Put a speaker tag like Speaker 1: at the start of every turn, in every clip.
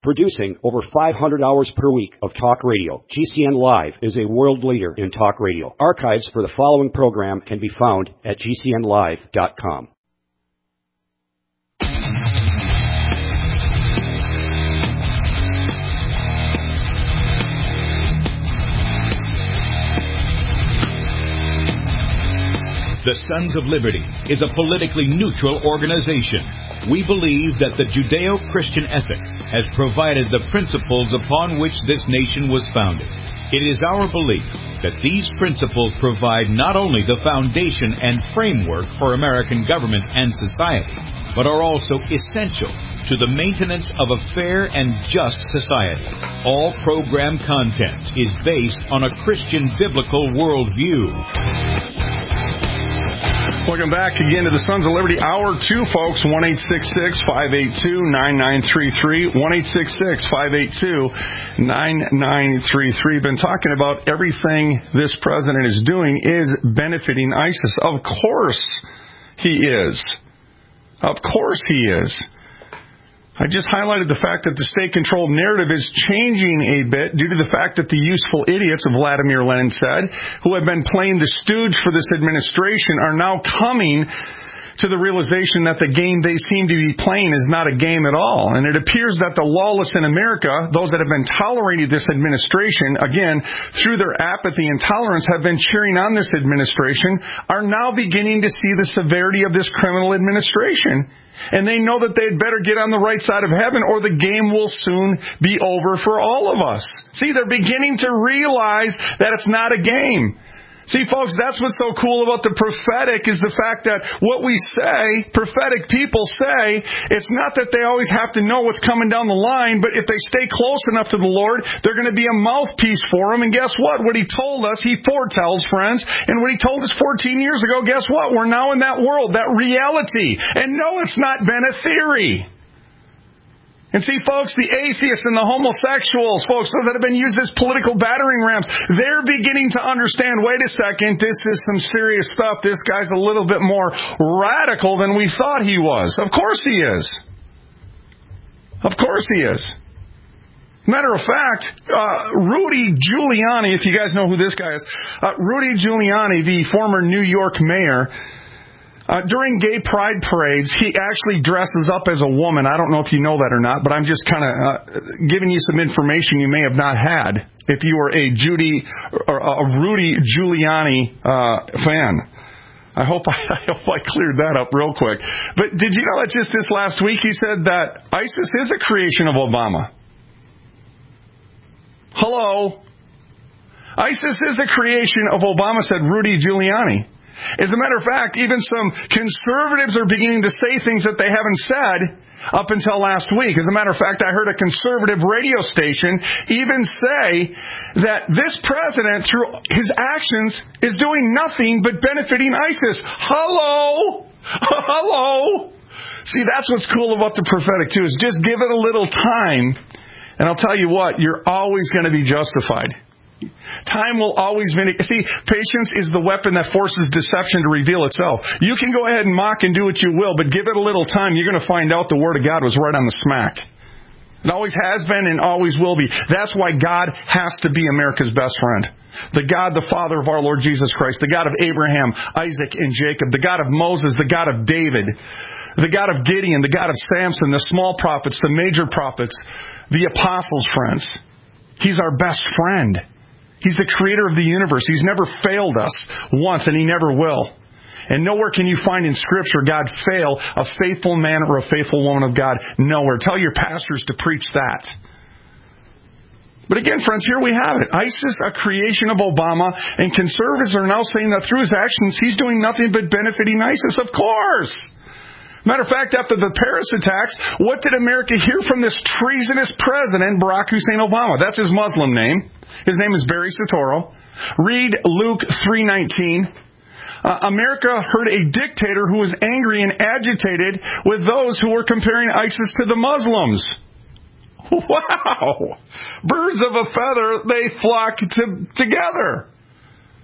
Speaker 1: Producing over 500 hours per week of talk radio, GCN Live is a world leader in talk radio. Archives for the following program can be found at GCNlive.com.
Speaker 2: The Sons of Liberty is a politically neutral organization. We believe that the Judeo-Christian ethic has provided the principles upon which this nation was founded. It is our belief that these principles provide not only the foundation and framework for American government and society, but are also essential to the maintenance of a fair and just society. All program content is based on a Christian biblical worldview.
Speaker 3: Welcome back again to the Sons of Liberty, Hour 2, folks. 1-866-582-9933. 1-866-582-9933. Been talking about everything this president is doing is benefiting ISIS. Of course he is. Of course he is. I just highlighted the fact that the state-controlled narrative is changing a bit due to the fact that the useful idiots, Vladimir Lenin said, who have been playing the stooge for this administration, are now coming to the realization that the game they seem to be playing is not a game at all. And it appears that the lawless in America, those that have been tolerating this administration, again, through their apathy and tolerance, have been cheering on this administration, are now beginning to see the severity of this criminal administration. And they know that they'd better get on the right side of heaven or the game will soon be over for all of us. See, they're beginning to realize that it's not a game. See, folks, that's what's so cool about the prophetic is the fact that what we say, prophetic people say, it's not that they always have to know what's coming down the line, but if they stay close enough to the Lord, they're going to be a mouthpiece for Him. And guess what? What He told us, He foretells, friends. And what He told us 14 years ago, guess what? We're now in that world, that reality. And no, it's not been a theory. And see, folks, the atheists and the homosexuals, folks, those that have been used as political battering rams, they're beginning to understand, wait a second, this is some serious stuff. This guy's a little bit more radical than we thought he was. Of course he is. Of course he is. Matter of fact, Rudy Giuliani, if you guys know who this guy is, Rudy Giuliani, the former New York mayor, during gay pride parades, he actually dresses up as a woman. I don't know if you know that or not, but I'm just kind of giving you some information you may have not had if you were a Rudy Giuliani fan. I hope I cleared that up real quick. But did you know that just this last week he said that ISIS is a creation of Obama? Hello? ISIS is a creation of Obama, said Rudy Giuliani. As a matter of fact, even some conservatives are beginning to say things that they haven't said up until last week. As a matter of fact, I heard a conservative radio station even say that this president, through his actions, is doing nothing but benefiting ISIS. Hello? Hello? See, that's what's cool about the prophetic, too, is just give it a little time, and I'll tell you what, you're always going to be justified. Time will always vindicate. See, patience is the weapon that forces deception to reveal itself. You can go ahead and mock and do what you will, but give it a little time, you're going to find out the Word of God was right on the smack. It always has been and always will be. That's why God has to be America's best friend. The God, the Father of our Lord Jesus Christ, the God of Abraham, Isaac, and Jacob, the God of Moses, the God of David, the God of Gideon, the God of Samson, the small prophets, the major prophets, the apostles, friends. He's our best friend. He's the creator of the universe. He's never failed us once, and He never will. And nowhere can you find in Scripture God fail a faithful man or a faithful woman of God. Nowhere. Tell your pastors to preach that. But again, friends, here we have it. ISIS, a creation of Obama, and conservatives are now saying that through his actions, he's doing nothing but benefiting ISIS. Of course! Matter of fact, after the Paris attacks, what did America hear from this treasonous president, Barack Hussein Obama? That's his Muslim name. His name is Barry Soetoro. Read Luke 3:19. America heard a dictator who was angry and agitated with those who were comparing ISIS to the Muslims. Wow! Birds of a feather, they flock together.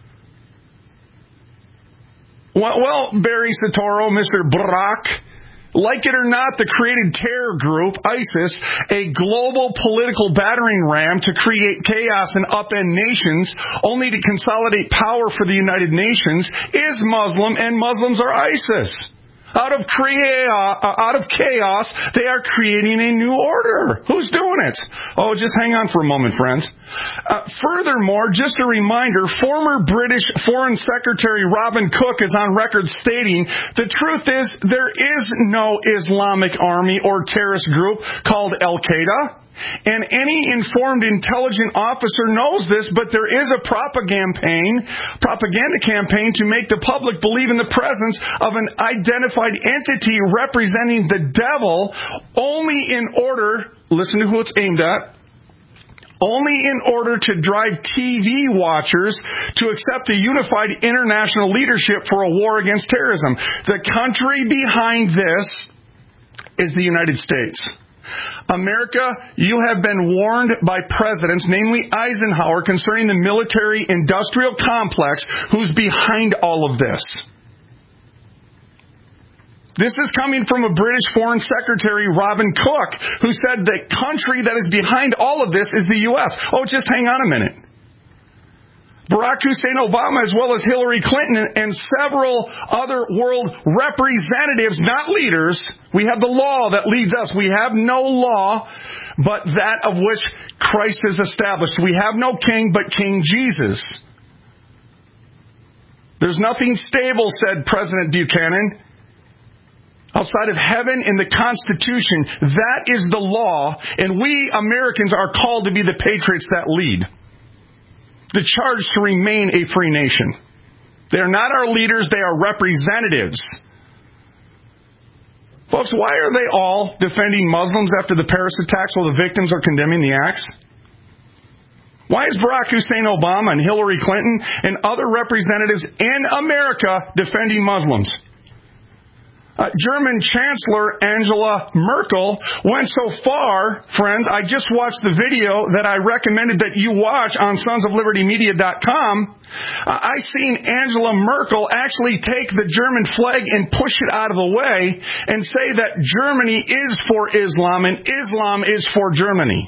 Speaker 3: Well, Barry Soetoro, Mr. Barack, Like it or not, the created terror group, ISIS, a global political battering ram to create chaos and upend nations, only to consolidate power for the United Nations, is Muslim, and Muslims are ISIS. Out of chaos, they are creating a new order. Who's doing it? Oh, just hang on for a moment, friends. Furthermore, just a reminder, former British Foreign Secretary Robin Cook is on record stating, the truth is there is no Islamic army or terrorist group called Al-Qaeda. And any informed intelligent officer knows this, but there is a propaganda campaign to make the public believe in the presence of an identified entity representing the devil only in order, listen to who it's aimed at, only in order to drive TV watchers to accept a unified international leadership for a war against terrorism. The country behind this is the United States. America, you have been warned by presidents, namely Eisenhower, concerning the military-industrial complex who's behind all of this. This is coming from a British Foreign Secretary, Robin Cook, who said the country that is behind all of this is the U.S. Oh, just hang on a minute. Barack Hussein Obama, as well as Hillary Clinton and several other world representatives, not leaders. We have the law that leads us. We have no law but that of which Christ is established. We have no king but King Jesus. There's nothing stable, said President Buchanan, outside of heaven and the Constitution. That is the law, and we Americans are called to be the patriots that lead. The charge to remain a free nation. They are not our leaders, they are representatives. Folks, why are they all defending Muslims after the Paris attacks while the victims are condemning the acts? Why is Barack Hussein Obama and Hillary Clinton and other representatives in America defending Muslims? German Chancellor Angela Merkel went so far, friends, I just watched the video that I recommended that you watch on sonsoflibertymedia.com. I seen Angela Merkel actually take the German flag and push it out of the way and say that Germany is for Islam and Islam is for Germany.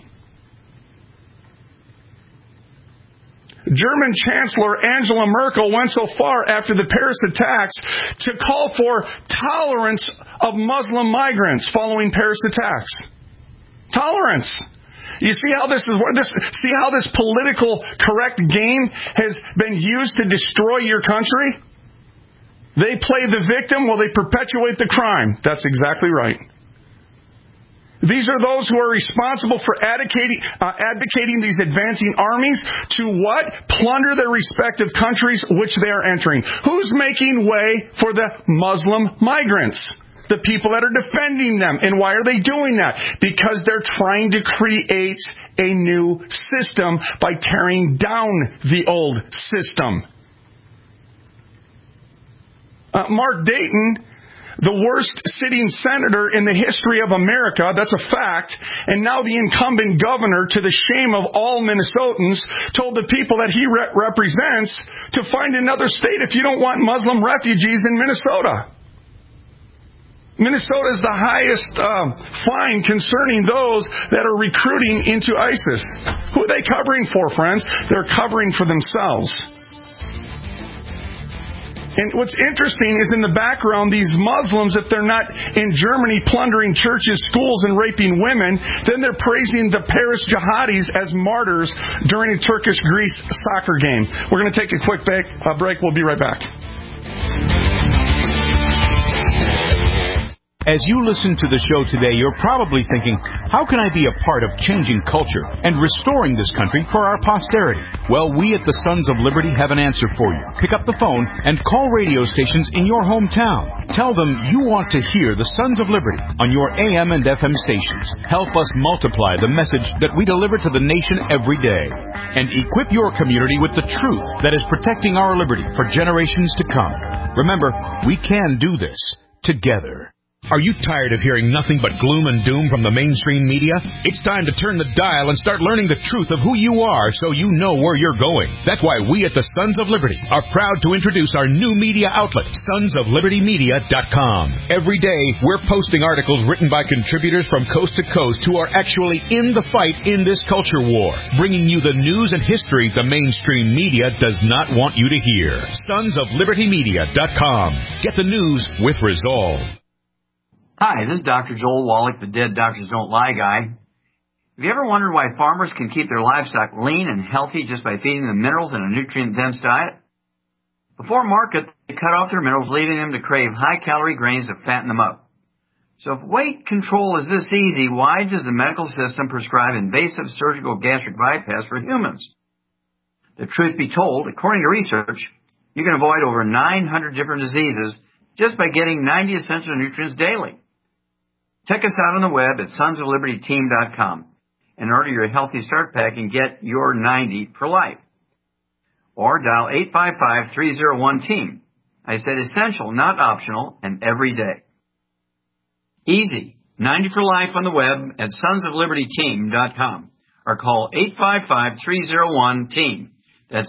Speaker 3: German Chancellor Angela Merkel went so far after the Paris attacks to call for tolerance of Muslim migrants following Paris attacks. Tolerance. You see how this political correct game has been used to destroy your country? They play the victim while they perpetuate the crime. That's exactly right. These are those who are responsible for advocating these advancing armies to what? Plunder their respective countries which they are entering. Who's making way for the Muslim migrants? The people that are defending them. And why are they doing that? Because they're trying to create a new system by tearing down the old system. Mark Dayton, the worst sitting senator in the history of America, that's a fact, and now the incumbent governor, to the shame of all Minnesotans, told the people that he represents to find another state if you don't want Muslim refugees in Minnesota. Minnesota is the highest fine concerning those that are recruiting into ISIS. Who are they covering for, friends? They're covering for themselves. And what's interesting is in the background, these Muslims, if they're not in Germany plundering churches, schools, and raping women, then they're praising the Paris jihadis as martyrs during a Turkish-Greece soccer game. We're going to take a quick break. We'll be right back.
Speaker 2: As you listen to the show today, you're probably thinking, how can I be a part of changing culture and restoring this country for our posterity? Well, we at the Sons of Liberty have an answer for you. Pick up the phone and call radio stations in your hometown. Tell them you want to hear the Sons of Liberty on your AM and FM stations. Help us multiply the message that we deliver to the nation every day. And equip your community with the truth that is protecting our liberty for generations to come. Remember, we can do this together. Are you tired of hearing nothing but gloom and doom from the mainstream media? It's time to turn the dial and start learning the truth of who you are so you know where you're going. That's why we at the Sons of Liberty are proud to introduce our new media outlet, sonsoflibertymedia.com. Every day, we're posting articles written by contributors from coast to coast who are actually in the fight in this culture war, bringing you the news and history the mainstream media does not want you to hear. Sonsoflibertymedia.com. Get the news with resolve.
Speaker 4: Hi, this is Dr. Joel Wallach, the Dead Doctors Don't Lie guy. Have you ever wondered why farmers can keep their livestock lean and healthy just by feeding them minerals in a nutrient-dense diet? Before market, they cut off their minerals, leaving them to crave high-calorie grains to fatten them up. So if weight control is this easy, why does the medical system prescribe invasive surgical gastric bypass for humans? The truth be told, according to research, you can avoid over 900 different diseases just by getting 90 essential nutrients daily. Check us out on the web at sonsoflibertyteam.com and order your Healthy Start Pack and get your 90 for life. Or dial 855-301-TEAM. I said essential, not optional, and every day. Easy. 90 for life on the web at sonsoflibertyteam.com or call 855-301-TEAM. That's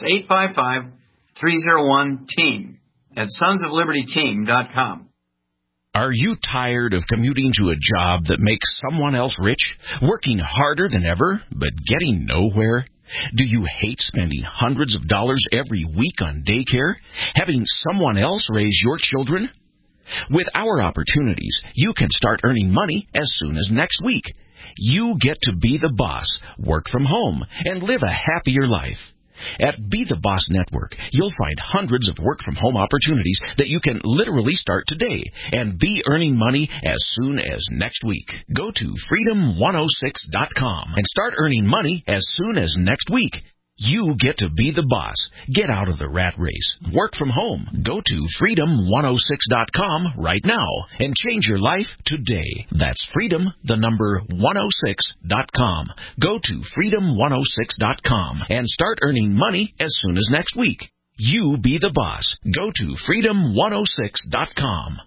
Speaker 4: 855-301-TEAM at sonsoflibertyteam.com.
Speaker 5: Are you tired of commuting to a job that makes someone else rich, working harder than ever, but getting nowhere? Do you hate spending hundreds of dollars every week on daycare, having someone else raise your children? With our opportunities, you can start earning money as soon as next week. You get to be the boss, work from home, and live a happier life. At Be the Boss Network, you'll find hundreds of work-from-home opportunities that you can literally start today and be earning money as soon as next week. Go to freedom106.com and start earning money as soon as next week. You get to be the boss. Get out of the rat race. Work from home. Go to freedom106.com right now and change your life today. That's freedom106.com. Go to freedom106.com and start earning money as soon as next week. You be the boss. Go to freedom106.com.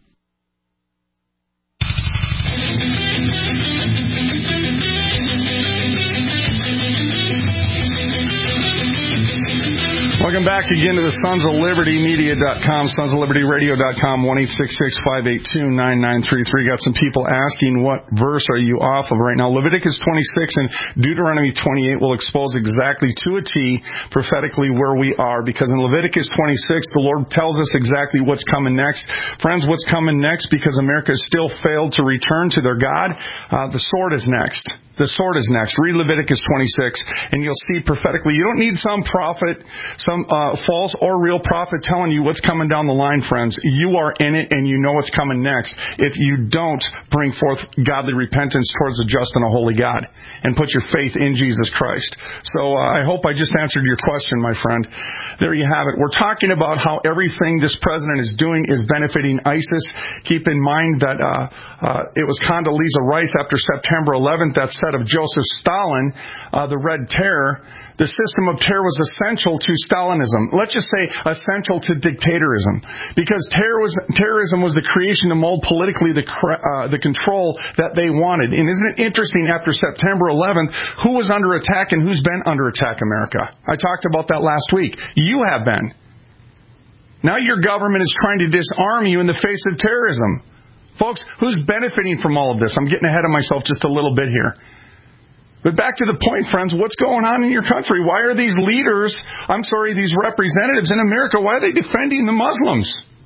Speaker 3: Welcome back again to the Sons of Liberty Media.com, sonsoflibertyradio.com, 1-866-582-9933. Got some people asking what verse are you off of right now. Leviticus 26 and Deuteronomy 28 will expose exactly to a T prophetically where we are, because in Leviticus 26, the Lord tells us exactly what's coming next. Friends, what's coming next, because America has still failed to return to their God? The sword is next. The sword is next. Read Leviticus 26, and you'll see prophetically. You don't need some prophet, some false or real prophet telling you what's coming down the line, friends. You are in it, and you know what's coming next if you don't bring forth godly repentance towards a just and a holy God and put your faith in Jesus Christ. So I hope I just answered your question, my friend. There you have it. We're talking about how everything this president is doing is benefiting ISIS. Keep in mind that it was Condoleezza Rice after September 11th that said of Joseph Stalin, the Red Terror, the system of terror was essential to Stalinism. Let's just say essential to dictatorism, because terrorism was the creation to mold politically the control that they wanted. And isn't it interesting, after September 11th, who was under attack and who's been under attack? America. I talked about that last week. You have been. Now your government is trying to disarm you in the face of terrorism. Folks, who's benefiting from all of this? I'm getting ahead of myself just a little bit here. But back to the point, friends, what's going on in your country? Why are these leaders, these representatives in America, why are they defending the Muslims?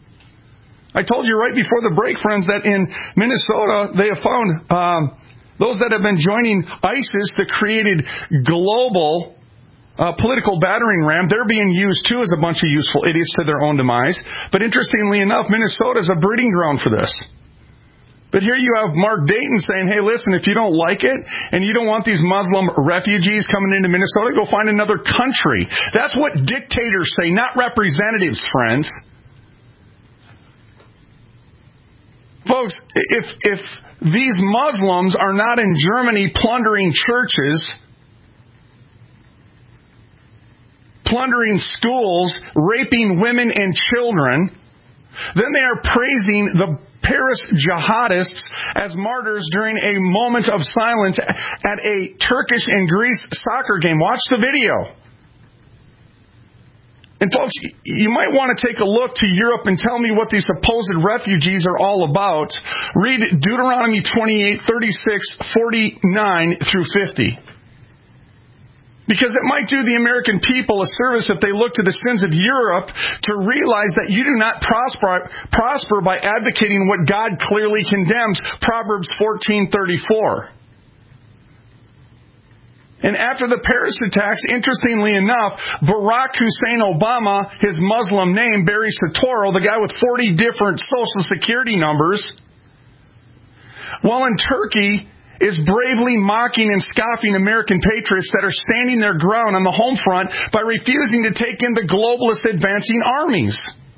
Speaker 3: I told you right before the break, friends, that in Minnesota they have found those that have been joining ISIS, the created global political battering ram, they're being used too as a bunch of useful idiots to their own demise. But interestingly enough, Minnesota is a breeding ground for this. But here you have Mark Dayton saying, hey, listen, if you don't like it and you don't want these Muslim refugees coming into Minnesota, go find another country. That's what dictators say, not representatives, friends. Folks, if these Muslims are not in Germany plundering churches, plundering schools, raping women and children, then they are praising the Paris jihadists as martyrs during a moment of silence at a Turkish and Greece soccer game. Watch the video. And folks, you might want to take a look to Europe and tell me what these supposed refugees are all about. Read Deuteronomy 28, 36, 49 through 50. Because it might do the American people a service if they look to the sins of Europe to realize that you do not prosper by advocating what God clearly condemns. Proverbs 14:34. And after the Paris attacks, interestingly enough, Barack Hussein Obama, his Muslim name, Barry Soetoro, the guy with 40 different Social Security numbers, while in Turkey, is bravely mocking and scoffing American patriots that are standing their ground on the home front by refusing to take in the globalist advancing armies.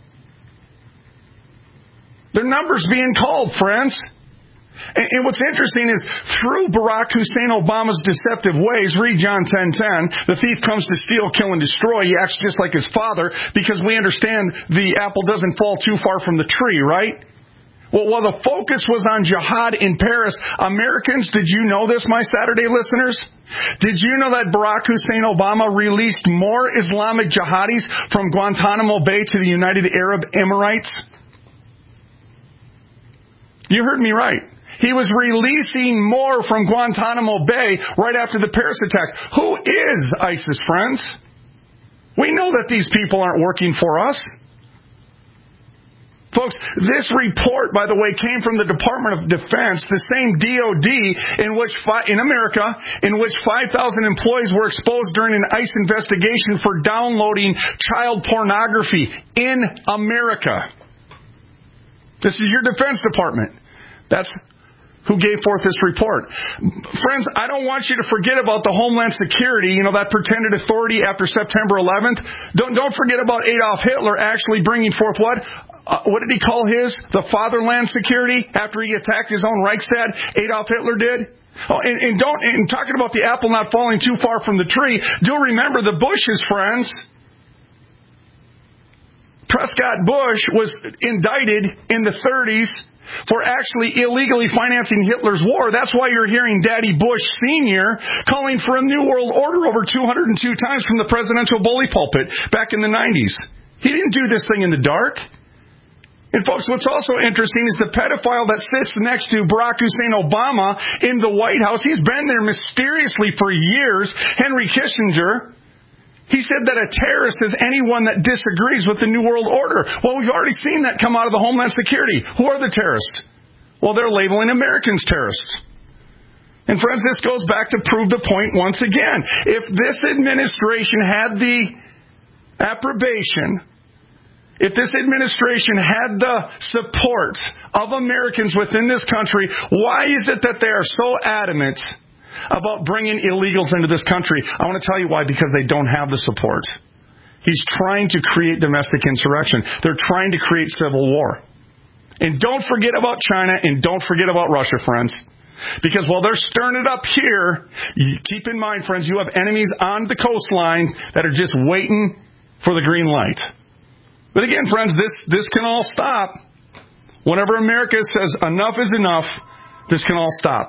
Speaker 3: Their numbers being called, friends. And what's interesting is, through Barack Hussein Obama's deceptive ways, read John 10:10, the thief comes to steal, kill, and destroy. He acts just like his father, because we understand the apple doesn't fall too far from the tree, right? Well, while the focus was on jihad in Paris, Americans, did you know this, my Saturday listeners? Did you know that Barack Hussein Obama released more Islamic jihadis from Guantanamo Bay to the United Arab Emirates? You heard me right. He was releasing more from Guantanamo Bay right after the Paris attacks. Who is ISIS, friends? We know that these people aren't working for us. Folks, this report, by the way, came from the Department of Defense, the same DOD in America, in which 5,000 employees were exposed during an ICE investigation for downloading child pornography in America. This is your Defense Department. That's who gave forth this report. Friends, I don't want you to forget about the Homeland Security, that pretended authority after September 11th. Don't forget about Adolf Hitler actually bringing forth what? What did he call his? The Fatherland Security after he attacked his own Reichstag? Adolf Hitler did? Oh, and talking about the apple not falling too far from the tree, do remember the Bushes, friends. Prescott Bush was indicted in the 30s for actually illegally financing Hitler's war. That's why you're hearing Daddy Bush Sr. calling for a new world order over 202 times from the presidential bully pulpit back in the 90s. He didn't do this thing in the dark. And folks, what's also interesting is the pedophile that sits next to Barack Hussein Obama in the White House. He's been there mysteriously for years. Henry Kissinger. He said that a terrorist is anyone that disagrees with the New World Order. Well, we've already seen that come out of the Homeland Security. Who are the terrorists? Well, they're labeling Americans terrorists. And friends, this goes back to prove the point once again. If this administration had the approbation, if this administration had the support of Americans within this country, why is it that they are so adamant about bringing illegals into this country? I want to tell you why. Because they don't have the support. He's trying to create domestic insurrection. They're trying to create civil war. And don't forget about China, and don't forget about Russia, friends. Because while they're stirring it up here, keep in mind, friends, you have enemies on the coastline that are just waiting for the green light. But again, friends, this can all stop. Whenever America says enough is enough, this can all stop.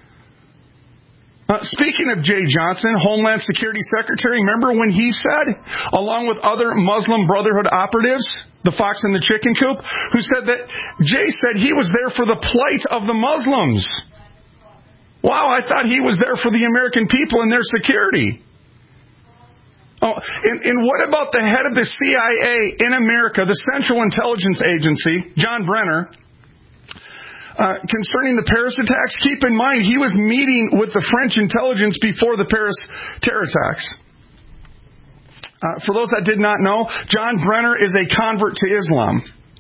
Speaker 3: Speaking of Jay Johnson, Homeland Security Secretary, remember when he said, along with other Muslim Brotherhood operatives, the fox and the chicken coop, who said that Jay said he was there for the plight of the Muslims. Wow, I thought he was there for the American people and their security. Oh, and what about the head of the CIA in America, the Central Intelligence Agency, John Brenner? Concerning the Paris attacks, keep in mind he was meeting with the French intelligence before the Paris terror attacks. For those that did not know, John Brenner is a convert to Islam.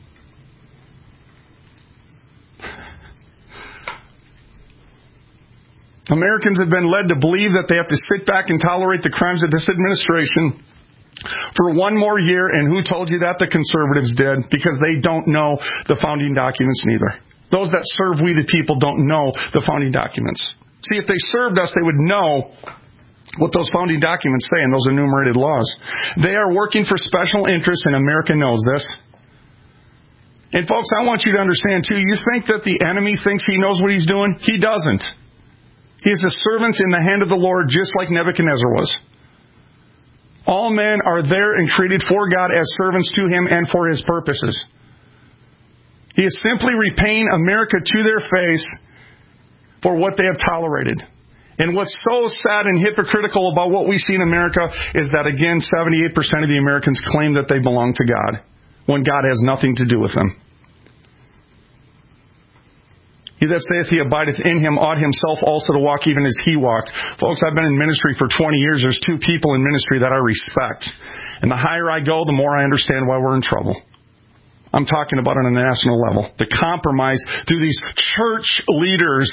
Speaker 3: Americans have been led to believe that they have to sit back and tolerate the crimes of this administration for one more year. And who told you that? The conservatives did, because they don't know the founding documents neither. Those that serve we the people don't know the founding documents. See, if they served us, they would know what those founding documents say in those enumerated laws. They are working for special interests, and America knows this. And folks, I want you to understand too, you think that the enemy thinks he knows what he's doing? He doesn't. He is a servant in the hand of the Lord, just like Nebuchadnezzar was. All men are there and created for God as servants to Him and for His purposes. He is simply repaying America to their face for what they have tolerated. And what's so sad and hypocritical about what we see in America is that, again, 78% of the Americans claim that they belong to God, when God has nothing to do with them. He that saith he abideth in him ought himself also to walk even as he walked. Folks, I've been in ministry for 20 years. There's two people in ministry that I respect. And the higher I go, the more I understand why we're in trouble. I'm talking about on a national level. The compromise through these church leaders.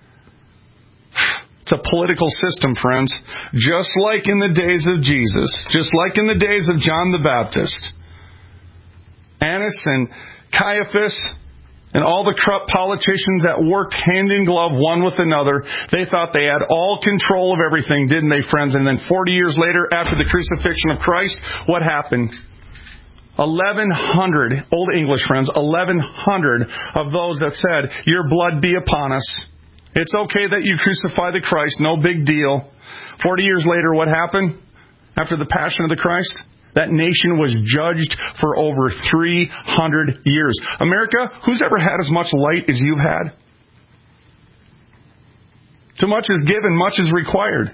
Speaker 3: It's a political system, friends. Just like in the days of Jesus. Just like in the days of John the Baptist. Annas and Caiaphas and all the corrupt politicians that worked hand in glove one with another. They thought they had all control of everything, didn't they, friends? And then 40 years later, after the crucifixion of Christ, what happened? 1,100, Old English friends, 1,100 of those that said, your blood be upon us. It's okay that you crucify the Christ, no big deal. 40 years later, what happened? After the passion of the Christ? That nation was judged for over 300 years. America, who's ever had as much light as you've had? Too much is given, much is required.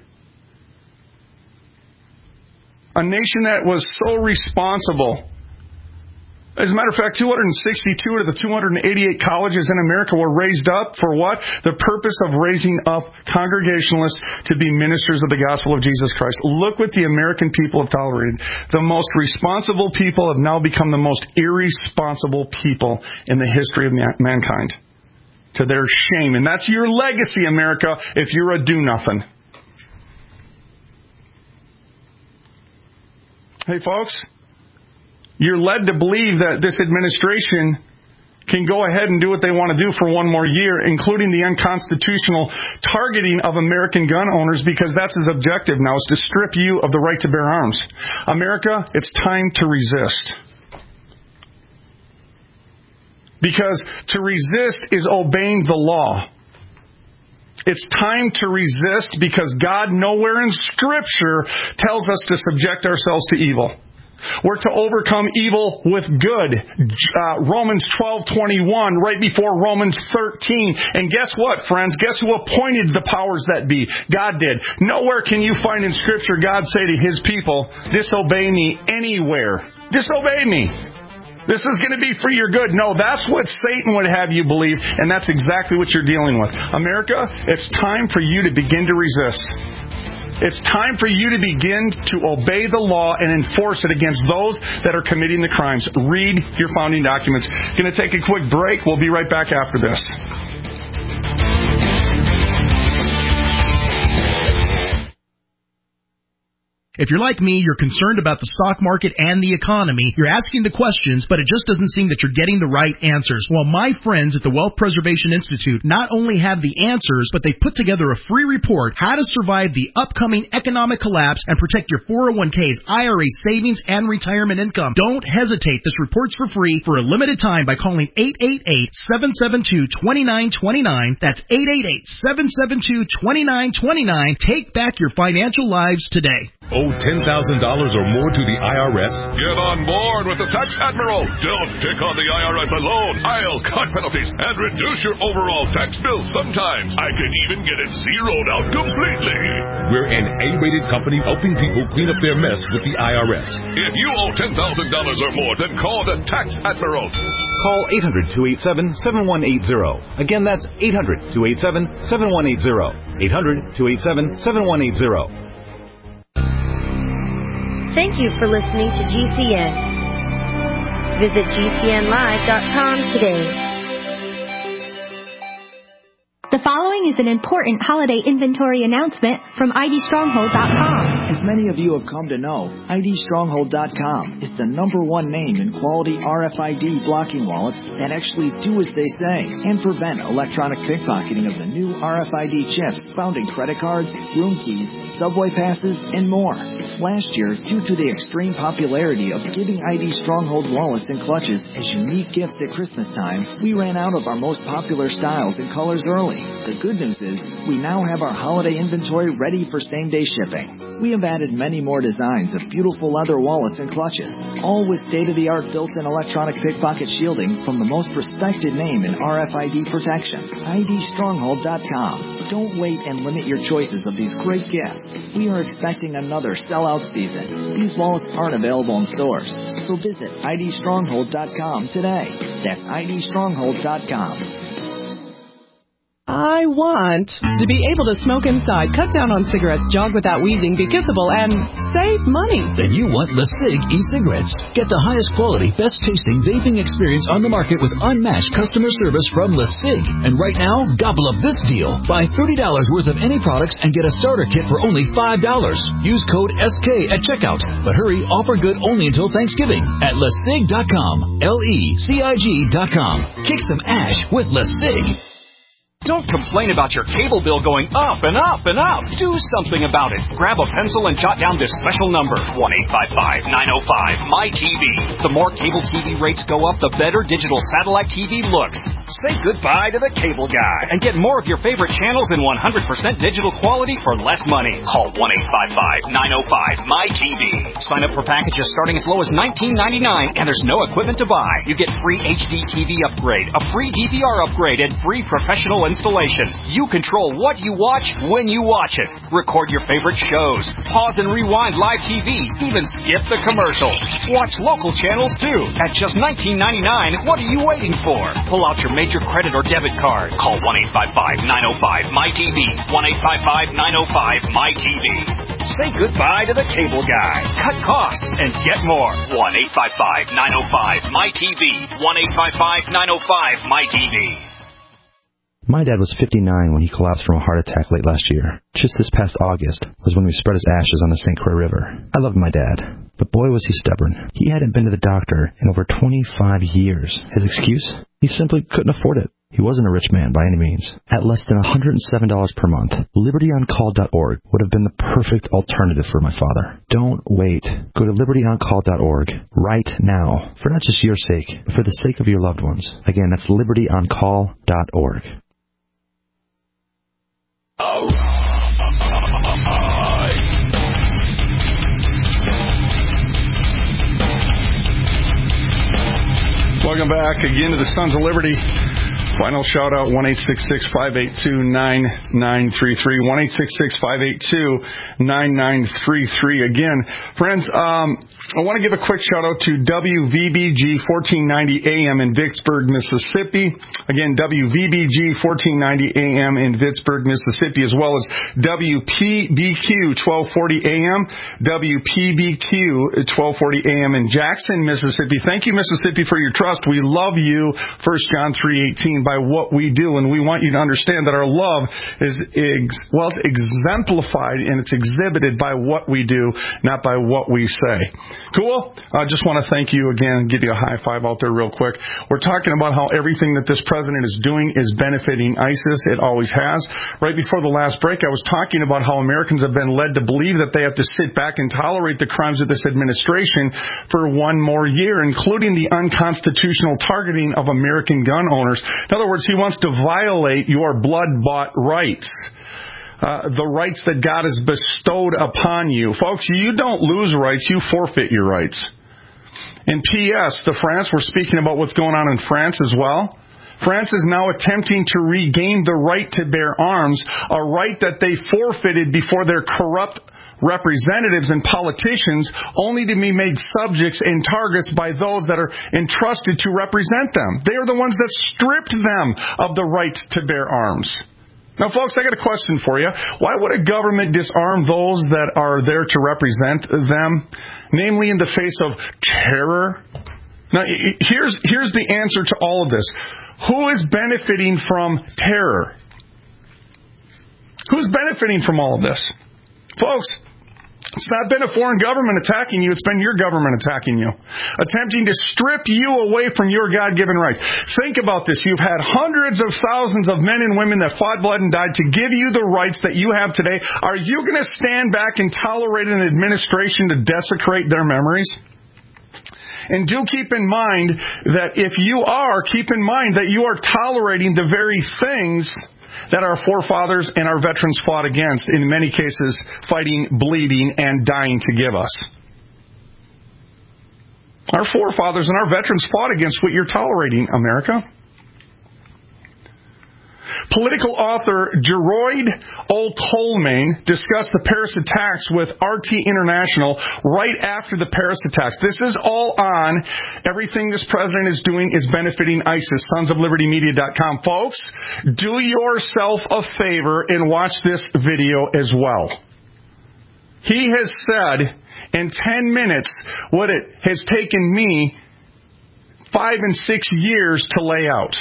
Speaker 3: A nation that was so responsible. As a matter of fact, 262 of the 288 colleges in America were raised up for what? The purpose of raising up Congregationalists to be ministers of the gospel of Jesus Christ. Look what the American people have tolerated. The most responsible people have now become the most irresponsible people in the history of mankind. To their shame. And that's your legacy, America, if you're a do-nothing. Hey, folks. You're led to believe that this administration can go ahead and do what they want to do for one more year, including the unconstitutional targeting of American gun owners, because that's his objective now, is to strip you of the right to bear arms. America, it's time to resist. Because to resist is obeying the law. It's time to resist because God nowhere in Scripture tells us to subject ourselves to evil. We're to overcome evil with good. Romans 12:21, right before Romans 13. And guess what, friends? Guess who appointed the powers that be? God did. Nowhere can you find in Scripture God say to His people, disobey me anywhere. Disobey me. This is going to be for your good. No, that's what Satan would have you believe, and that's exactly what you're dealing with. America, it's time for you to begin to resist. It's time for you to begin to obey the law and enforce it against those that are committing the crimes. Read your founding documents. Going to take a quick break. We'll be right back after this.
Speaker 6: If you're like me, you're concerned about the stock market and the economy. You're asking the questions, but it just doesn't seem that you're getting the right answers. Well, my friends at the Wealth Preservation Institute not only have the answers, but they put together a free report, How to Survive the Upcoming Economic Collapse and Protect Your 401ks, IRA savings, and retirement income. Don't hesitate. This report's for free for a limited time by calling 888-772-2929. That's 888-772-2929. Take back your financial lives today.
Speaker 7: Owe $10,000 or more to the IRS?
Speaker 8: Get on board with the Tax Admiral. Don't take on the IRS alone. I'll cut penalties and reduce your overall tax bill. Sometimes I can even get it zeroed out completely.
Speaker 7: We're an A-rated company helping people clean up their mess with the IRS.
Speaker 8: If you owe $10,000 or more, then call the Tax Admiral.
Speaker 9: Call 800-287-7180. Again, that's 800-287-7180. 800-287-7180.
Speaker 10: Thank you for listening to GCN. Visit GCNlive.com today.
Speaker 11: The following
Speaker 9: following is an important holiday inventory announcement from IDStronghold.com.
Speaker 11: As many of you have come to know, IDStronghold.com is the #1 name in quality RFID blocking wallets that actually do as they say and prevent electronic pickpocketing of the new RFID chips found in credit cards, room keys, subway passes, and more. Last year, due to the extreme popularity of giving ID Stronghold wallets and clutches as unique gifts at Christmas time, we ran out of our most popular styles and colors early. The good news is, we now have our holiday inventory ready for same-day shipping. We have added many more designs of beautiful leather wallets and clutches, all with state-of-the-art built-in electronic pickpocket shielding from the most respected name in RFID protection, IDStronghold.com. Don't wait and limit your choices of these great gifts. We are expecting another sellout season. These wallets aren't available in stores, so visit IDStronghold.com today. That's IDStronghold.com.
Speaker 12: I want to be able to smoke inside, cut down on cigarettes, jog without wheezing, be kissable, and save money.
Speaker 13: Then you want LeSig e-cigarettes. Get the highest quality, best tasting vaping experience on the market with unmatched customer service from LeSig. And right now, gobble up this deal. Buy $30 worth of any products and get a starter kit for only $5. Use code SK at checkout. But hurry, offer good only until Thanksgiving at LeSig.com. LECIG.com. Kick some ash with LeSig.
Speaker 14: Don't complain about your cable bill going up and up and up. Do something about it. Grab a pencil and jot down this special number, 1-855-905-MY-TV. The more cable TV rates go up, the better digital satellite TV looks. Say goodbye to the cable guy and get more of your favorite channels in 100% digital quality for less money. Call 1-855-905-MY-TV. Sign up for packages starting as low as $19.99, and there's no equipment to buy. You get free HD TV upgrade, a free DVR upgrade, and free professional installation. You control what you watch when you watch it. Record your favorite shows. Pause and rewind live TV. Even skip the commercials. Watch local channels too. At just $19.99, what are you waiting for? Pull out your major credit or debit card. Call 1-855-905-MY-TV. 1-855-905-MY-TV. Say goodbye to the cable guy. Cut costs and get more. 1-855-905-MY-TV. 1-855-905-MY-TV.
Speaker 15: My dad was 59 when he collapsed from a heart attack late last year. Just this past August was when we spread his ashes on the St. Croix River. I loved my dad, but boy was he stubborn. He hadn't been to the doctor in over 25 years. His excuse? He simply couldn't afford it. He wasn't a rich man by any means. At less than $107 per month, LibertyOnCall.org would have been the perfect alternative for my father. Don't wait. Go to LibertyOnCall.org right now, for not just your sake, but for the sake of your loved ones. Again, that's LibertyOnCall.org.
Speaker 3: Welcome back again to the Sons of Liberty. Final shout out, 1-866-582-9933. 1-866-582-9933. Again, friends, I want to give a quick shout out to WVBG 1490 AM in Vicksburg, Mississippi. Again, WVBG 1490 AM in Vicksburg, Mississippi, as well as WPBQ 1240 AM, WPBQ 1240 AM in Jackson, Mississippi. Thank you, Mississippi, for your trust. We love you, 1 John 3:18, by what we do, and we want you to understand that our love is it's exemplified and it's exhibited by what we do, not by what we say. Cool? I just want to thank you again and give you a high five out there real quick. We're talking about how everything that this president is doing is benefiting ISIS. It always has. Right before the last break, I was talking about how Americans have been led to believe that they have to sit back and tolerate the crimes of this administration for one more year, including the unconstitutional targeting of American gun owners. In other words, he wants to violate your blood-bought rights. The rights that God has bestowed upon you. Folks, you don't lose rights, you forfeit your rights. In P.S., France, we're speaking about what's going on in France as well. France is now attempting to regain the right to bear arms, a right that they forfeited before their corrupt representatives and politicians, only to be made subjects and targets by those that are entrusted to represent them. They are the ones that stripped them of the right to bear arms. Now, folks, I got a question for you. Why would a government disarm those that are there to represent them, namely in the face of terror? Now, here's the answer to all of this. Who is benefiting from terror? Who's benefiting from all of this? Folks, it's not been a foreign government attacking you. It's been your government attacking you, attempting to strip you away from your God-given rights. Think about this. You've had hundreds of thousands of men and women that fought, bled, and died to give you the rights that you have today. Are you going to stand back and tolerate an administration to desecrate their memories? And do keep in mind that if you are, keep in mind that you are tolerating the very things that our forefathers and our veterans fought against, in many cases fighting, bleeding, and dying to give us. Our forefathers and our veterans fought against what you're tolerating, America. Political author Geroid Olkolmain discussed the Paris attacks with RT International right after the Paris attacks. This is all on everything this president is doing is benefiting ISIS. SonsOfLibertyMedia.com. Folks, do yourself a favor and watch this video as well. He has said in 10 minutes what it has taken me 5 and 6 years to lay out.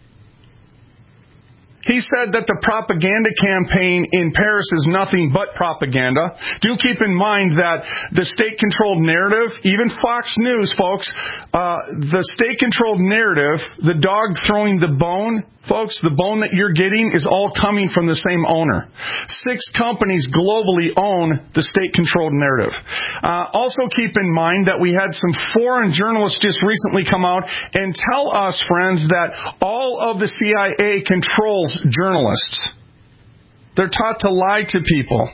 Speaker 3: He said that the propaganda campaign in Paris is nothing but propaganda. Do keep in mind that the state-controlled narrative, even Fox News, folks, the state-controlled narrative, the dog throwing the bone, folks, the bone that you're getting is all coming from the same owner. 6 companies globally own the state-controlled narrative. Also keep in mind that we had some foreign journalists just recently come out and tell us, friends, that all of the CIA controls journalists. They're taught to lie to people.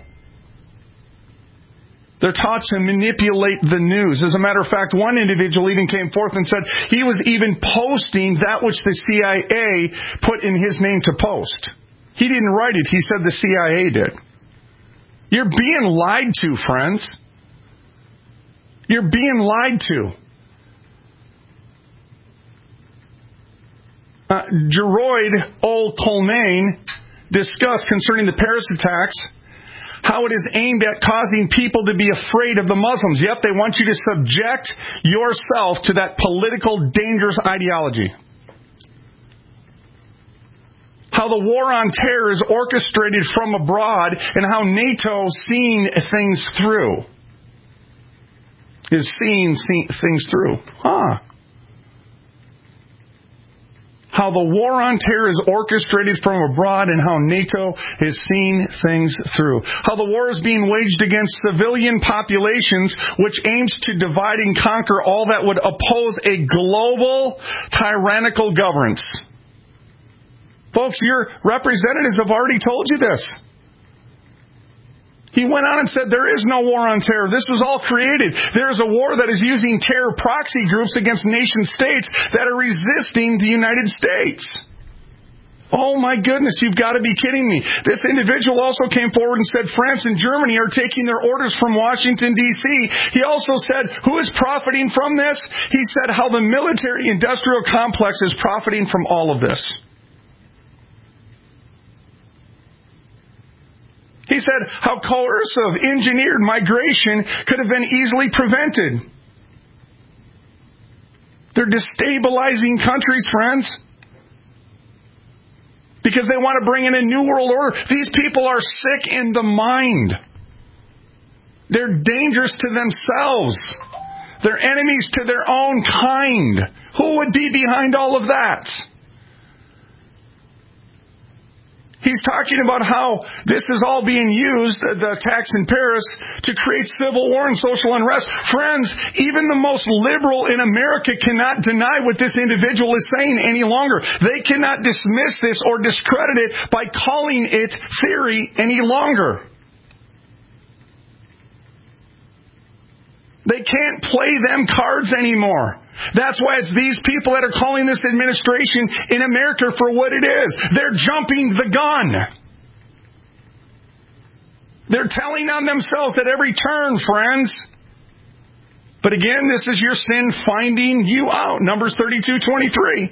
Speaker 3: They're taught to manipulate the news. As a matter of fact, one individual even came forth and said he was even posting that which the CIA put in his name to post. He didn't write it. He said the CIA did. You're being lied to, friends. You're being lied to. Geroid Olkolmain discussed concerning the Paris attacks how it is aimed at causing people to be afraid of the Muslims. Yep, they want you to subject yourself to that political, dangerous ideology. How the war on terror is orchestrated from abroad and how NATO seeing things through. Is seeing things through. How the war on terror is orchestrated from abroad and how NATO is seeing things through. How the war is being waged against civilian populations, which aims to divide and conquer all that would oppose a global tyrannical governance. Folks, your representatives have already told you this. He went on and said there is no war on terror. This was all created. There is a war that is using terror proxy groups against nation states that are resisting the United States. Oh my goodness, you've got to be kidding me. This individual also came forward and said France and Germany are taking their orders from Washington, D.C. He also said, who is profiting from this? He said how the military-industrial complex is profiting from all of this. He said how coercive, engineered migration could have been easily prevented. They're destabilizing countries, friends, because they want to bring in a new world order. These people are sick in the mind. They're dangerous to themselves. They're enemies to their own kind. Who would be behind all of that? He's talking about how this is all being used, the attacks in Paris, to create civil war and social unrest. Friends, even the most liberal in America cannot deny what this individual is saying any longer. They cannot dismiss this or discredit it by calling it theory any longer. They can't play them cards anymore. That's why it's these people that are calling this administration in America for what it is. They're jumping the gun. They're telling on themselves at every turn, friends. But again, this is your sin finding you out. Numbers 32:23.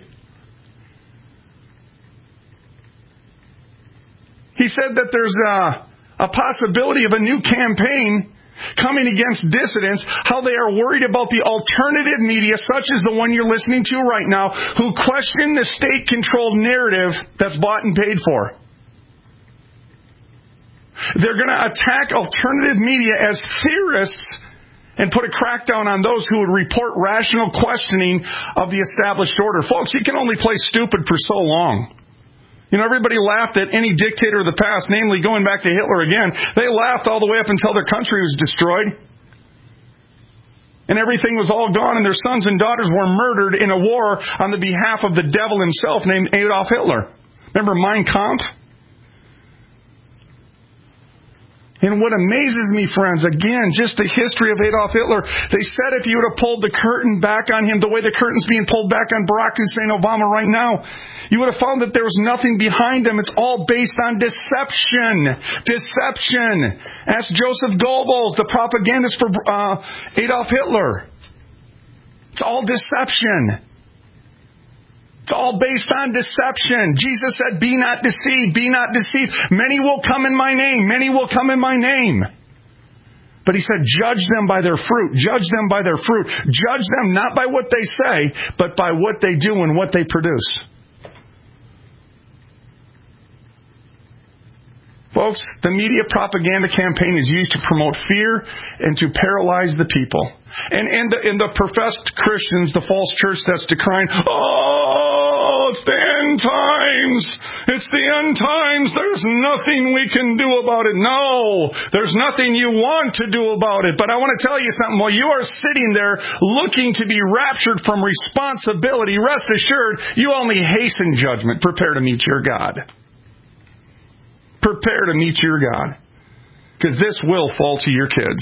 Speaker 3: He said that there's a possibility of a new campaign coming against dissidents, how they are worried about the alternative media, such as the one you're listening to right now, who question the state-controlled narrative that's bought and paid for. They're going to attack alternative media as theorists and put a crackdown on those who would report rational questioning of the established order. Folks, you can only play stupid for so long. You know, everybody laughed at any dictator of the past, namely going back to Hitler again. They laughed all the way up until their country was destroyed. And everything was all gone, and their sons and daughters were murdered in a war on the behalf of the devil himself named Adolf Hitler. Remember Mein Kampf? And what amazes me, friends, again, just the history of Adolf Hitler. They said if you would have pulled the curtain back on him the way the curtain's being pulled back on Barack Hussein Obama right now, you would have found that there was nothing behind them. It's all based on deception. Deception. Ask Joseph Goebbels, the propagandist for Adolf Hitler. It's all deception. It's all based on deception. Jesus said, be not deceived, be not deceived. Many will come in my name. Many will come in my name. But he said, judge them by their fruit. Judge them by their fruit. Judge them not by what they say, but by what they do and what they produce. Folks, the media propaganda campaign is used to promote fear and to paralyze the people. And the professed Christians, the false church that's decrying, oh, it's the end times. It's the end times. There's nothing we can do about it. No, there's nothing you want to do about it. But I want to tell you something. While you are sitting there looking to be raptured from responsibility, rest assured, you only hasten judgment. Prepare to meet your God. Prepare to meet your God. Because this will fall to your kids.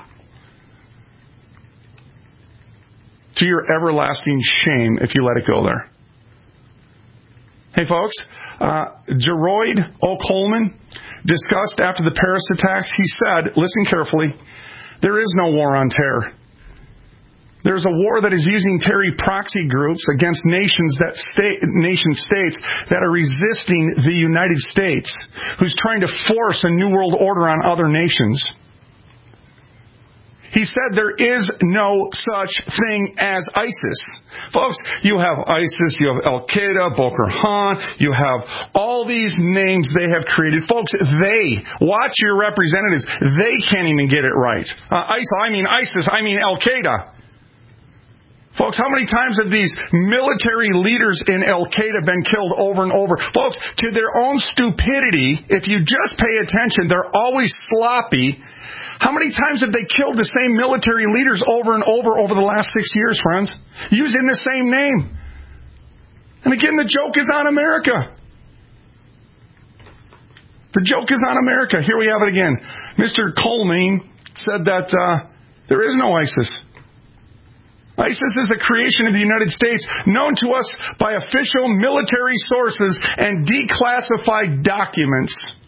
Speaker 3: To your everlasting shame if you let it go there. Hey folks, Geroid O. Coleman discussed after the Paris attacks, he said, listen carefully, there is no war on terror. There's a war that is using terror proxy groups against nation states that are resisting the United States, who's trying to force a new world order on other nations. He said there is no such thing as ISIS. Folks, you have ISIS, you have Al-Qaeda, Boko Haram, you have all these names they have created. Folks, watch your representatives, they can't even get it right. ISIS, Al-Qaeda. Folks, how many times have these military leaders in Al-Qaeda been killed over and over? Folks, to their own stupidity, if you just pay attention, they're always sloppy. How many times have they killed the same military leaders over and over the last 6 years, friends? Using the same name. And again, the joke is on America. The joke is on America. Here we have it again. Mr. Coleman said that there is no ISIS. ISIS is a creation of the United States, known to us by official military sources and declassified documents.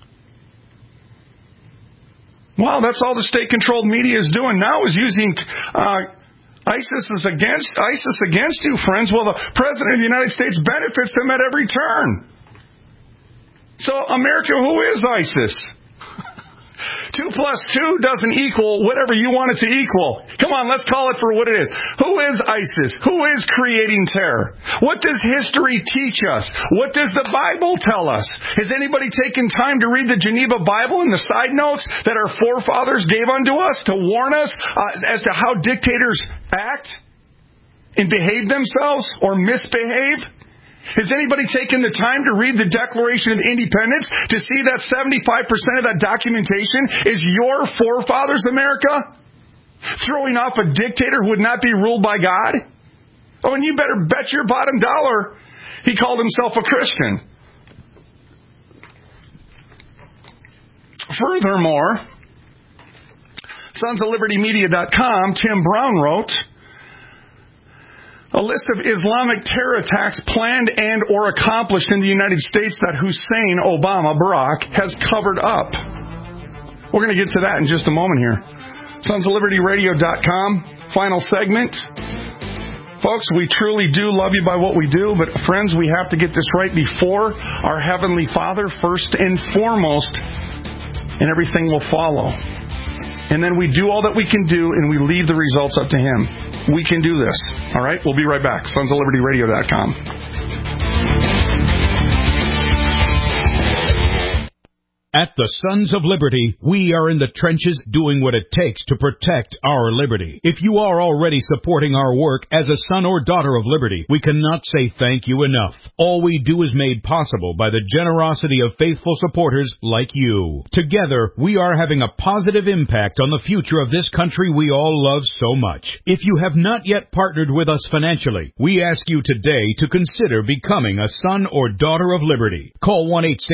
Speaker 3: Wow, that's all the state-controlled media is doing now, is using ISIS against you, friends. Well, the President of the United States benefits them at every turn. So, America, who is ISIS? 2 plus 2 doesn't equal whatever you want it to equal. Come on, let's call it for what it is. Who is ISIS? Who is creating terror? What does history teach us? What does the Bible tell us? Has anybody taken time to read the Geneva Bible and the side notes that our forefathers gave unto us to warn us as to how dictators act and behave themselves or misbehave? Has anybody taken the time to read the Declaration of Independence to see that 75% of that documentation is your forefathers, America? Throwing off a dictator who would not be ruled by God? Oh, and you better bet your bottom dollar he called himself a Christian. Furthermore, sonsoflibertymedia.com, Tim Brown wrote, a list of Islamic terror attacks planned and or accomplished in the United States that Hussein Barack has covered up. We're going to get to that in just a moment here. sonsoflibertyradio.com, final segment. Folks, we truly do love you by what we do, but friends, we have to get this right before our Heavenly Father, first and foremost, and everything will follow. And then we do all that we can do, and we leave the results up to Him. We can do this. All right? We'll be right back. sonsoflibertyradio.com.
Speaker 2: At the Sons of Liberty, we are in the trenches doing what it takes to protect our liberty. If you are already supporting our work as a son or daughter of liberty, we cannot say thank you enough. All we do is made possible by the generosity of faithful supporters like you. Together, we are having a positive impact on the future of this country we all love so much. If you have not yet partnered with us financially, we ask you today to consider becoming a son or daughter of liberty. Call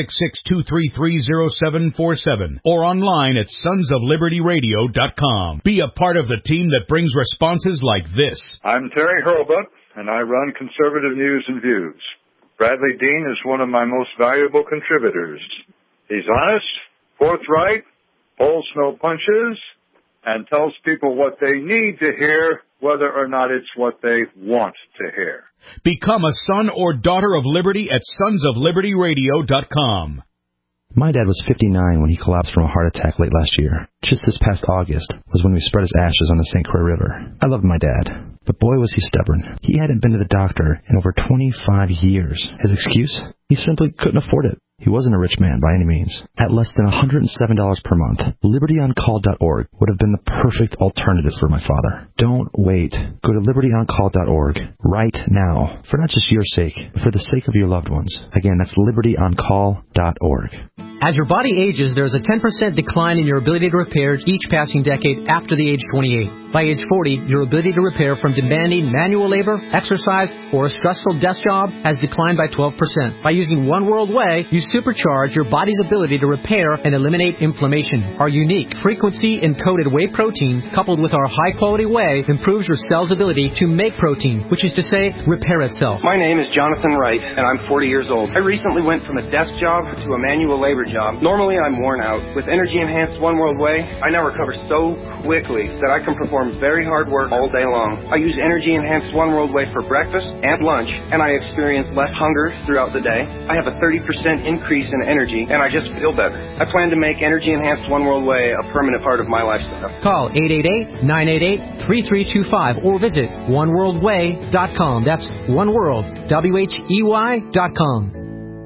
Speaker 2: 1-866-233-0747 or online at sonsoflibertyradio.com. Be a part of the team that brings responses like this.
Speaker 16: I'm Terry Hurlbut, and I run Conservative News and Views. Bradley Dean is one of my most valuable contributors. He's honest, forthright, pulls no punches, and tells people what they need to hear, whether or not it's what they want to hear.
Speaker 2: Become a son or daughter of liberty at sonsoflibertyradio.com.
Speaker 15: My dad was 59 when he collapsed from a heart attack late last year. Just this past August was when we spread his ashes on the St. Croix River. I loved my dad, but boy was he stubborn. He hadn't been to the doctor in over 25 years. His excuse? He simply couldn't afford it. He wasn't a rich man by any means. At less than $107 per month, LibertyOnCall.org would have been the perfect alternative for my father. Don't wait. Go to LibertyOnCall.org right now, for not just your sake, but for the sake of your loved ones. Again, that's LibertyOnCall.org.
Speaker 17: As your body ages, there's a 10% decline in your ability to repair each passing decade after the age 28. By age 40, your ability to repair from demanding manual labor, exercise, or a stressful desk job has declined by 12%. By using One World Whey, you supercharge your body's ability to repair and eliminate inflammation. Our unique frequency-encoded whey protein, coupled with our high-quality whey, improves your cell's ability to make protein, which is to say, repair itself.
Speaker 18: My name is Jonathan Wright, and I'm 40 years old. I recently went from a desk job to a manual labor job. Normally, I'm worn out. With energy-enhanced One World Whey, I now recover so quickly that I can perform very hard work all day long. I use energy-enhanced One World Whey for breakfast and lunch, and I experience less hunger throughout the day. I have a 30% increase in energy, and I just feel better. I plan to make energy-enhanced One World Whey a permanent part of my lifestyle.
Speaker 17: Call 888-988-3325 or visit oneworldwhey.com. That's oneworld, WHEY.com.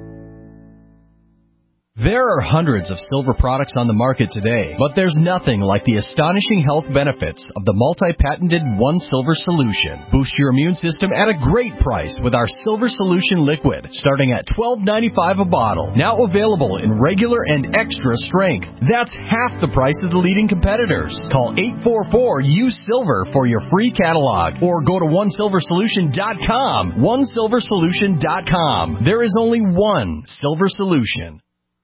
Speaker 19: There are hundreds of silver products on the market today, but there's nothing like the astonishing health benefits of the multi-patented One Silver Solution. Boost your immune system at a great price with our Silver Solution Liquid, starting at $12.95 a bottle. Now available in regular and extra strength. That's half the price of the leading competitors. Call 844-U-SILVER for your free catalog, or go to OneSilverSolution.com. OneSilverSolution.com. There is only one Silver Solution.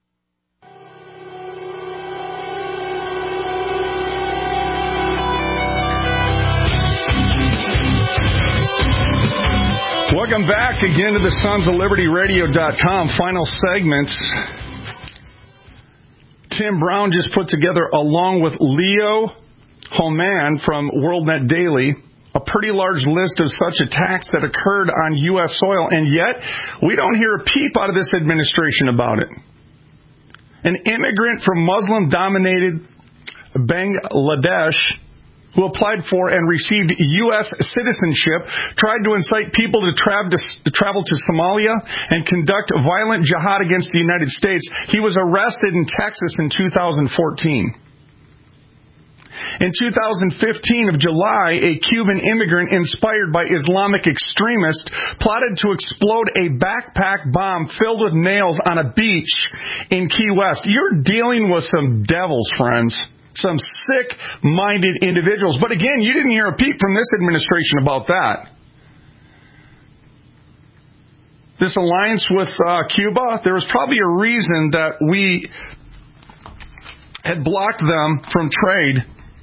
Speaker 3: Welcome back again to the SonsOfLibertyRadio.com final segments. Tim Brown just put together, along with Leo Homan from WorldNet Daily, a pretty large list of such attacks that occurred on U.S. soil, and yet we don't hear a peep out of this administration about it. An immigrant from Muslim-dominated Bangladesh who applied for and received U.S. citizenship, tried to incite people to travel to Somalia and conduct violent jihad against the United States. He was arrested in Texas in 2014. In 2015 of July, a Cuban immigrant inspired by Islamic extremists plotted to explode a backpack bomb filled with nails on a beach in Key West. You're dealing with some devils, friends. Some sick-minded individuals. But again, you didn't hear a peep from this administration about that. This alliance with Cuba, there was probably a reason that we had blocked them from trade.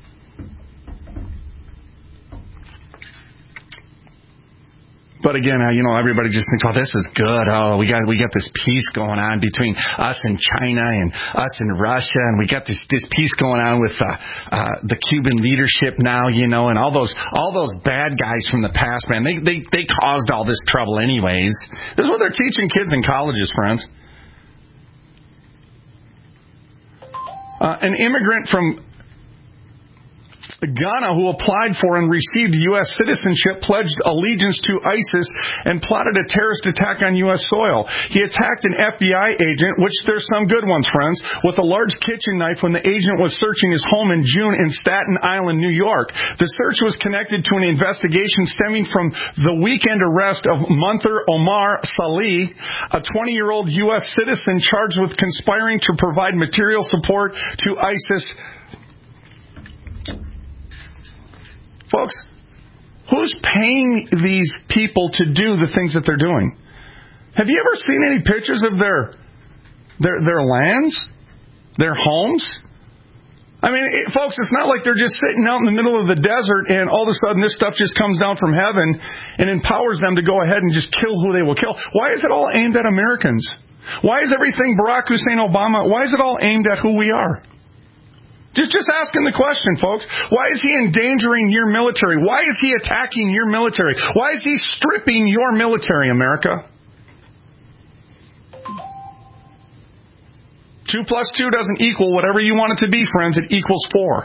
Speaker 3: But again, everybody just thinks, oh, this is good. Oh, we got this peace going on between us and China and us and Russia, and we got this peace going on with the Cuban leadership now, and all those bad guys from the past, man. They caused all this trouble anyways. This is what they're teaching kids in colleges, friends. An immigrant from Ghana, who applied for and received U.S. citizenship, pledged allegiance to ISIS and plotted a terrorist attack on U.S. soil. He attacked an FBI agent, which there's some good ones, friends, with a large kitchen knife when the agent was searching his home in June in Staten Island, New York. The search was connected to an investigation stemming from the weekend arrest of Munther Omar Salih, a 20-year-old U.S. citizen charged with conspiring to provide material support to ISIS. Folks, who's paying these people to do the things that they're doing? Have you ever seen any pictures of their lands, their homes? I mean, folks, it's not like they're just sitting out in the middle of the desert and all of a sudden this stuff just comes down from heaven and empowers them to go ahead and just kill who they will kill. Why is it all aimed at Americans? Why is everything Barack Hussein Obama, why is it all aimed at who we are? Just asking the question, folks. Why is he endangering your military? Why is he attacking your military? Why is he stripping your military, America? 2 plus 2 doesn't equal whatever you want it to be, friends. It equals 4.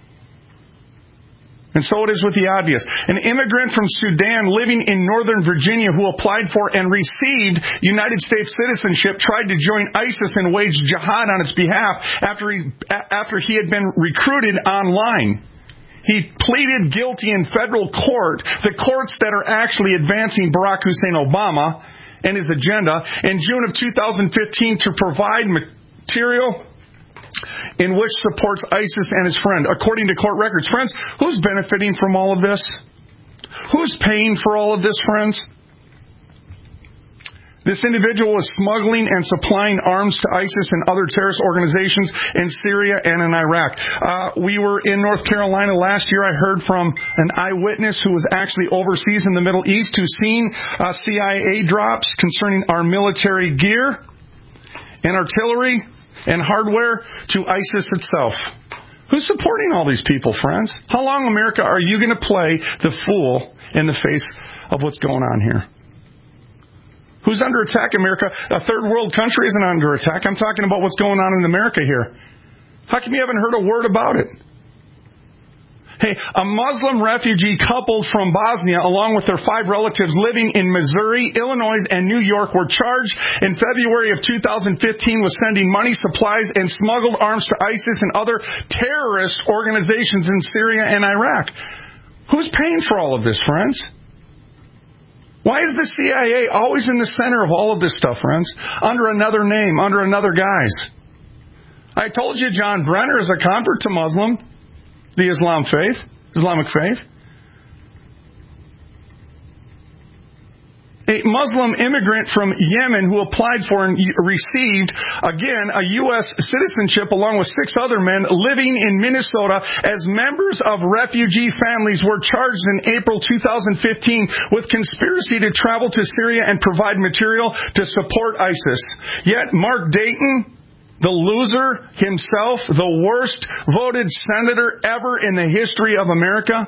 Speaker 3: And so it is with the obvious. An immigrant from Sudan living in Northern Virginia who applied for and received United States citizenship tried to join ISIS and wage jihad on its behalf after he had been recruited online. He pleaded guilty in federal court, the courts that are actually advancing Barack Hussein Obama and his agenda, in June of 2015 to provide material in which supports ISIS and his friend, according to court records. Friends, who's benefiting from all of this? Who's paying for all of this, friends? This individual was smuggling and supplying arms to ISIS and other terrorist organizations in Syria and in Iraq. We were in North Carolina last year. I heard from an eyewitness who was actually overseas in the Middle East who's seen CIA drops concerning our military gear and artillery and hardware to ISIS itself. Who's supporting all these people, friends? How long, America, are you going to play the fool in the face of what's going on here? Who's under attack, America? A third world country isn't under attack. I'm talking about what's going on in America here. How come you haven't heard a word about it? Hey, a Muslim refugee couple from Bosnia, along with their 5 relatives living in Missouri, Illinois, and New York, were charged in February of 2015 with sending money, supplies, and smuggled arms to ISIS and other terrorist organizations in Syria and Iraq. Who's paying for all of this, friends? Why is the CIA always in the center of all of this stuff, friends? Under another name, under another guise. I told you John Brenner is a convert to Muslim. The Islamic faith. A Muslim immigrant from Yemen who applied for and received, again, a U.S. citizenship along with 6 other men living in Minnesota as members of refugee families were charged in April 2015 with conspiracy to travel to Syria and provide material to support ISIS. Yet Mark Dayton, the loser himself, the worst voted senator ever in the history of America,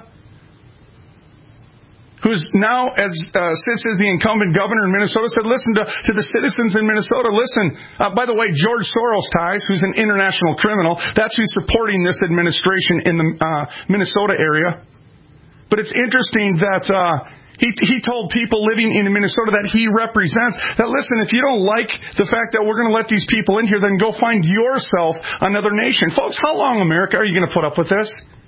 Speaker 3: who's now sits as the incumbent governor in Minnesota, said, listen to the citizens in Minnesota. Listen, by the way, George Soros ties, who's an international criminal, that's who's supporting this administration in the Minnesota area. But it's interesting that He told people living in Minnesota that he represents that, listen, if you don't like the fact that we're going to let these people in here, then go find yourself another nation. Folks, how long, America, are you going to put up with this?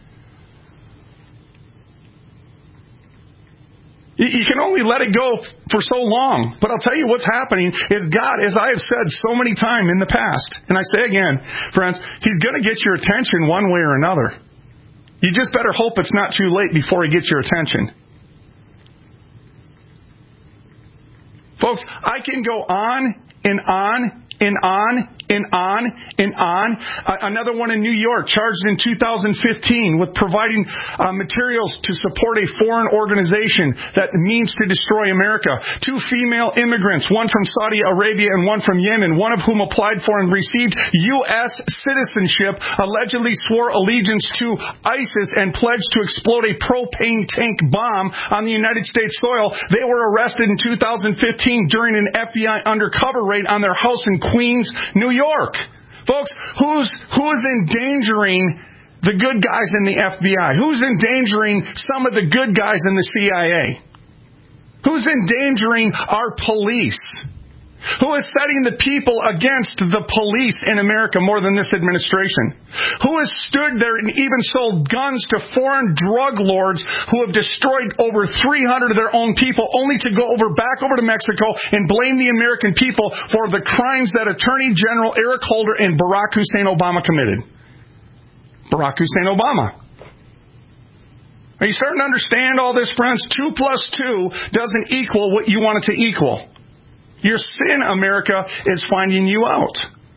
Speaker 3: You can only let it go for so long. But I'll tell you what's happening is God, as I have said so many times in the past, and I say again, friends, He's going to get your attention one way or another. You just better hope it's not too late before He gets your attention. Folks, I can go on and on and on and on and on. Another one in New York, charged in 2015 with providing materials to support a foreign organization that means to destroy America. 2 female immigrants, one from Saudi Arabia and one from Yemen, one of whom applied for and received U.S. citizenship, allegedly swore allegiance to ISIS and pledged to explode a propane tank bomb on the United States soil. They were arrested in 2015 during an FBI undercover raid on their house in Queens, New York. Folks, who's endangering the good guys in the FBI? Who's endangering some of the good guys in the CIA? Who's endangering our police? Who is setting the people against the police in America more than this administration? Who has stood there and even sold guns to foreign drug lords who have destroyed over 300 of their own people, only to go back over to Mexico and blame the American people for the crimes that Attorney General Eric Holder and Barack Hussein Obama committed? Barack Hussein Obama. Are you starting to understand all this, friends? 2 plus 2 doesn't equal what you want it to equal. Your sin, America, is finding you out.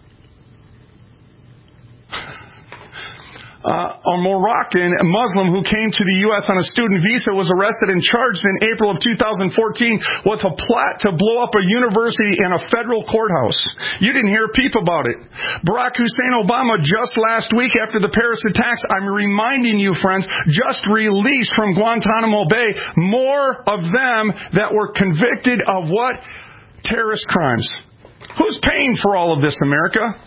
Speaker 3: A Moroccan Muslim who came to the U.S. on a student visa was arrested and charged in April of 2014 with a plot to blow up a university and a federal courthouse. You didn't hear a peep about it. Barack Hussein Obama, just last week after the Paris attacks, I'm reminding you, friends, just released from Guantanamo Bay more of them that were convicted of what? Terrorist crimes. Who's paying for all of this, America?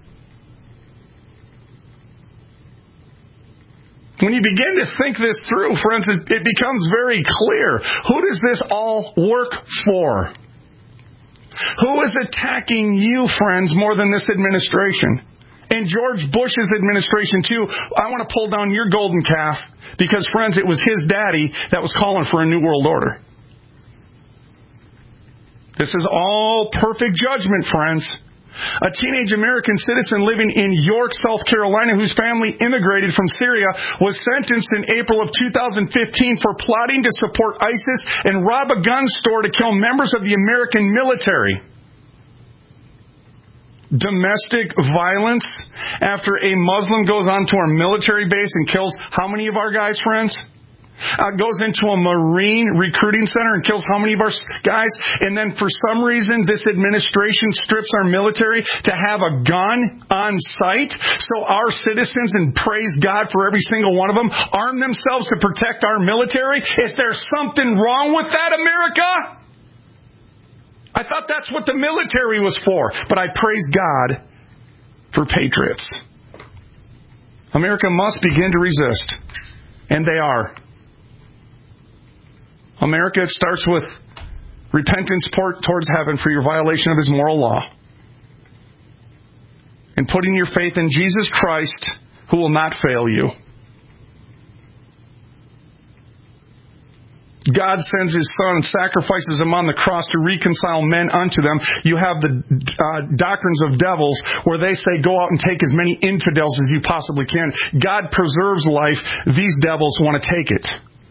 Speaker 3: When you begin to think this through, friends, it becomes very clear. Who does this all work for? Who is attacking you, friends, more than this administration? And George Bush's administration, too. I want to pull down your golden calf because, friends, it was his daddy that was calling for a new world order. This is all perfect judgment, friends. A teenage American citizen living in York, South Carolina, whose family immigrated from Syria, was sentenced in April of 2015 for plotting to support ISIS and rob a gun store to kill members of the American military. Domestic violence after a Muslim goes onto our military base and kills how many of our guys, friends? Goes into a Marine recruiting center and kills how many of our guys? And then for some reason, this administration strips our military to have a gun on site so our citizens, and praise God for every single one of them, arm themselves to protect our military? Is there something wrong with that, America? I thought that's what the military was for. But I praise God for patriots. America must begin to resist. And they are. America, it starts with repentance towards heaven for your violation of His moral law. And putting your faith in Jesus Christ, who will not fail you. God sends His Son and sacrifices Him on the cross to reconcile men unto them. You have the doctrines of devils where they say, go out and take as many infidels as you possibly can. God preserves life. These devils want to take it.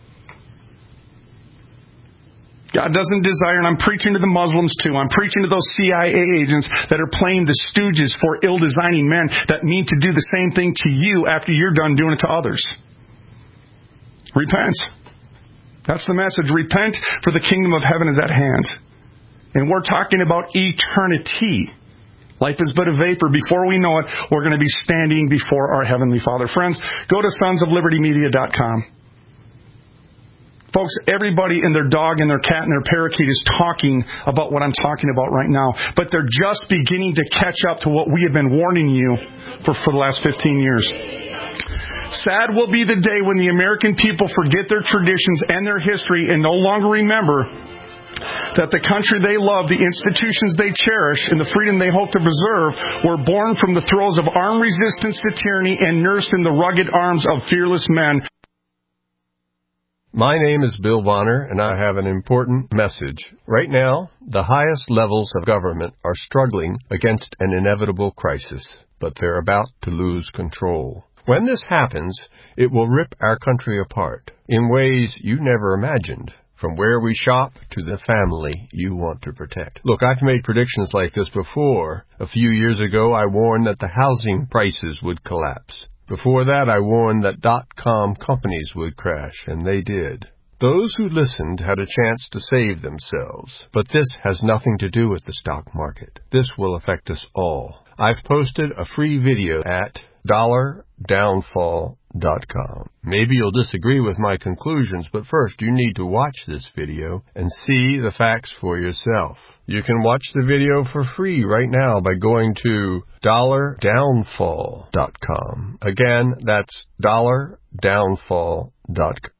Speaker 3: God doesn't desire, and I'm preaching to the Muslims too, I'm preaching to those CIA agents that are playing the stooges for ill-designing men that mean to do the same thing to you after you're done doing it to others. Repent. That's the message. Repent, for the kingdom of heaven is at hand. And we're talking about eternity. Life is but a vapor. Before we know it, we're going to be standing before our Heavenly Father. Friends, go to sonsoflibertymedia.com. Folks, everybody and their dog and their cat and their parakeet is talking about what I'm talking about right now. But they're just beginning to catch up to what we have been warning you for the last 15 years. Sad will be the day when the American people forget their traditions and their history and no longer remember that the country they love, the institutions they cherish, and the freedom they hope to preserve were born from the throes of armed resistance to tyranny and nursed in the rugged arms of fearless men.
Speaker 20: My name is Bill Bonner, and I have an important message. Right now, the highest levels of government are struggling against an inevitable crisis, but they're about to lose control. When this happens, it will rip our country apart in ways you never imagined, from where we shop to the family you want to protect. Look, I've made predictions like this before. A few years ago, I warned that the housing prices would collapse. Before that, I warned that .com companies would crash, and they did. Those who listened had a chance to save themselves. But this has nothing to do with the stock market. This will affect us all. I've posted a free video at dollardownfall.com. Maybe you'll disagree with my conclusions, but first you need to watch this video and see the facts for yourself. You can watch the video for free right now by going to dollardownfall.com. Again, that's dollardownfall.com.